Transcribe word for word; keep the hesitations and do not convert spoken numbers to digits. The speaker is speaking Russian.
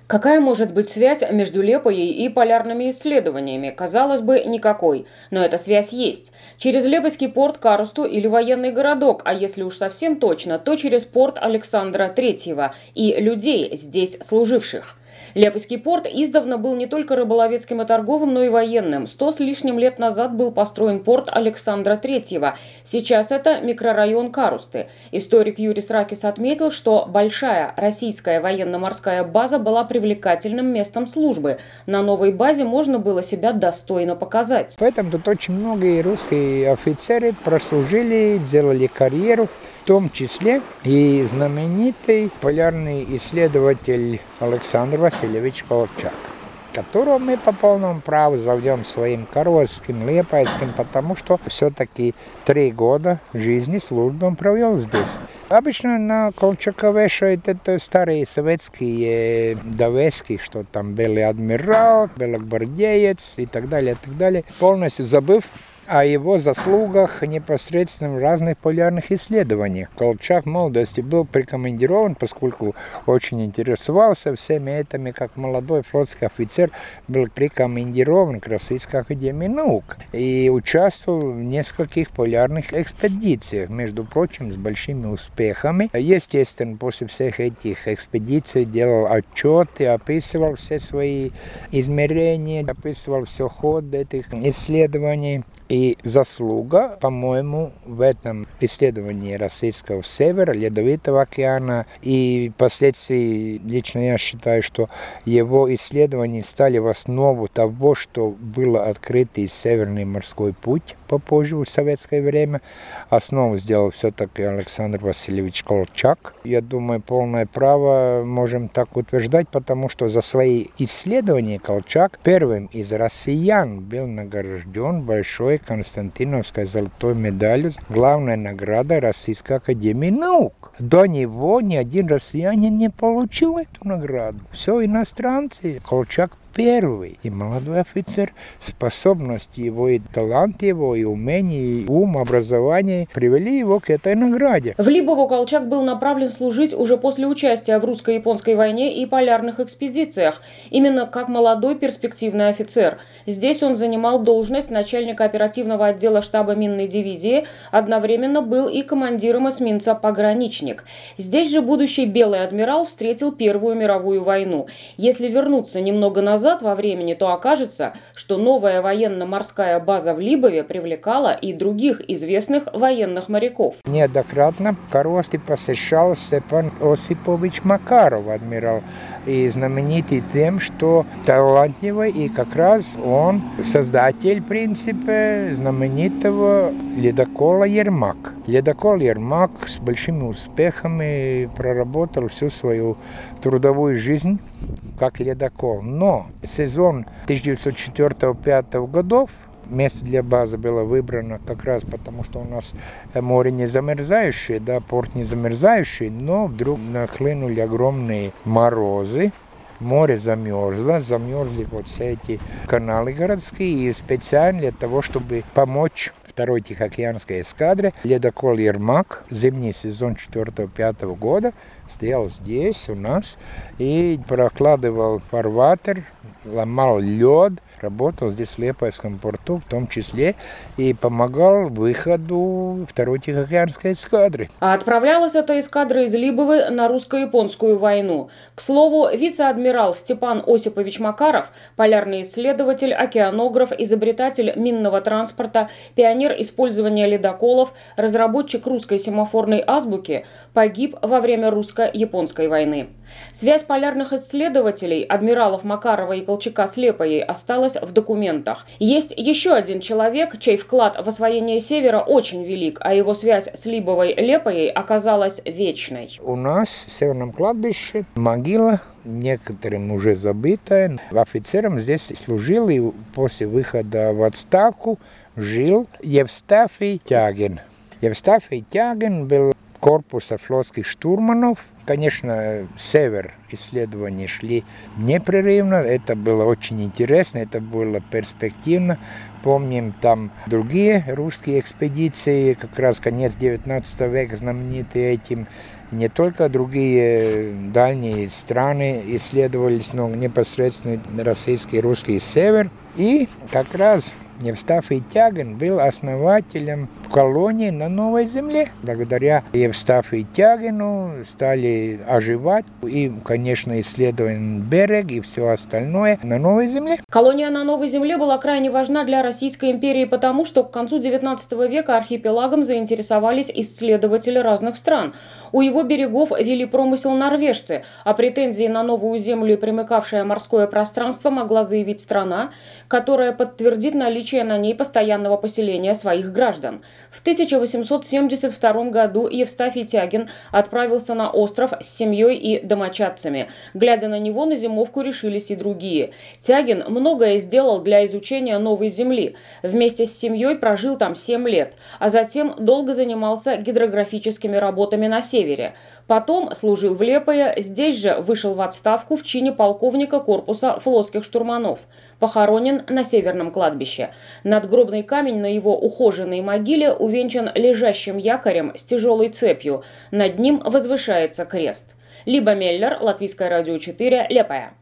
Какая может быть связь между Лепойей и полярными исследованиями? Казалось бы, никакой. Но эта связь есть. Через Лепойский порт Карусту или военный городок, а если уж совсем точно, то через порт Александра Третьего и людей, здесь служивших. Лепойский порт издавна был не только рыболовецким и торговым, но и военным. Сто с лишним лет назад был построен порт Александра Третьего. Сейчас это микрорайон Карусты. Историк Юрий Сракис отметил, что большая российская военно-морская база была привлекательным местом службы. На новой базе можно было себя достойно показать. Поэтому тут очень многие русские офицеры прослужили, делали карьеру. В том числе и знаменитый полярный исследователь Александр Васильевич Колчак, которого мы по полному праву зовем своим Карольским, Лепойским, потому что все-таки три года жизни службы он провел здесь. Обычно на Колчака вешают это старые советские довески, что там был адмирал, был гвардеец и так далее, и так далее, полностью забыв о его заслугах непосредственно в разных полярных исследованиях. Колчак в молодости был прикомандирован, поскольку очень интересовался всеми этими, как молодой флотский офицер, был прикомандирован к Российской академии наук и участвовал в нескольких полярных экспедициях, между прочим, с большими успехами. Естественно, после всех этих экспедиций делал отчеты, описывал все свои измерения, описывал все ход этих исследований. И заслуга, по-моему, в этом исследовании российского севера, Ледовитого океана, и впоследствии, лично я считаю, что его исследования стали в основу того, что было открытый Северный морской путь попозже, в советское время. Основу сделал все-таки Александр Васильевич Колчак. Я думаю, полное право можем так утверждать, потому что за свои исследования Колчак первым из россиян был награжден большой Константиновской золотой медалью, главная награда Российской академии наук. До него ни один россиянин не получил эту награду. Все иностранцы. Колчак первый. И молодой офицер, способность его, и талант его, и умение, и ум, образование привели его к этой награде. В Либово Колчак был направлен служить уже после участия в русско-японской войне и полярных экспедициях. Именно как молодой перспективный офицер. Здесь он занимал должность начальника оперативного отдела штаба минной дивизии, одновременно был и командиром эсминца «Пограничник». Здесь же будущий белый адмирал встретил Первую мировую войну. Если вернуться немного назад, во времени, то окажется, что новая военно-морская база в Либове привлекала и других известных военных моряков. Неоднократно в Карусте посещал Степан Осипович Макаров, адмирал, и знаменитый тем, что талантливый, и как раз он создатель, в принципе, знаменитого ледокола «Ермак». Ледокол «Ермак» с большими успехами проработал всю свою трудовую жизнь как ледокол. Но сезон тысяча девятьсот четвёртого — пятого годов место для базы было выбрано как раз потому, что у нас море не замерзающее, да, порт не замерзающий, но вдруг нахлынули огромные морозы. Море замерзло, замерзли вот все эти каналы городские, и специально для того, чтобы помочь второй Тихоокеанской эскадре, ледокол «Ермак», зимний сезон четвёртого — пятого года, стоял здесь у нас и прокладывал фарватер, ломал лед, работал здесь в Лепойском порту в том числе и помогал выходу второй Тихоокеанской эскадры. А отправлялась эта эскадра из Либовы на русско-японскую войну. К слову, вице-адмирал Степан Осипович Макаров, полярный исследователь, океанограф, изобретатель минного транспорта, пионер использования ледоколов, разработчик русской семафорной азбуки, погиб во время русско-японской войны. Связь полярных исследователей, адмиралов Макарова и Колчака с Лепойей, осталась в документах. Есть еще один человек, чей вклад в освоение Севера очень велик, а его связь с Либовой Лепойей оказалась вечной. У нас в Северном кладбище могила, некоторым уже забытая. Офицером здесь служил и после выхода в отставку жил Евстафий Тягин. Евстафий Тягин был корпуса флотских штурманов. Конечно, север исследований шли непрерывно, это было очень интересно, это было перспективно. Помним там другие русские экспедиции, как раз конец девятнадцатого века знаменитые этим. Не только другие дальние страны исследовались, но непосредственно российский, русский север. И как раз Евстафий Тягин был основателем колонии на Новой Земле. Благодаря Евстафию Тягину стали оживать и, конечно, исследован берег и все остальное на Новой Земле. Колония на Новой Земле была крайне важна для Российской империи потому, что к концу девятнадцатого века архипелагом заинтересовались исследователи разных стран. У его берегов вели промысел норвежцы, а претензии на Новую Землю и примыкавшее морское пространство могла заявить страна, которая подтвердит наличие на ней постоянного поселения своих граждан. В тысяча восемьсот семьдесят втором году Евстафий Тягин отправился на остров с семьей и домочадцами. Глядя на него, на зимовку решились и другие. Тягин многое сделал для изучения Новой Земли. Вместе с семьей прожил там семь лет, а затем долго занимался гидрографическими работами на севере. Потом служил в Лепое, здесь же вышел в отставку в чине полковника корпуса флотских штурманов. Похоронен на Северном кладбище. Надгробный камень на его ухоженной могиле увенчан лежащим якорем с тяжелой цепью. Над ним возвышается крест. Либа Меллер, Латвийское радио четыре, Лепая.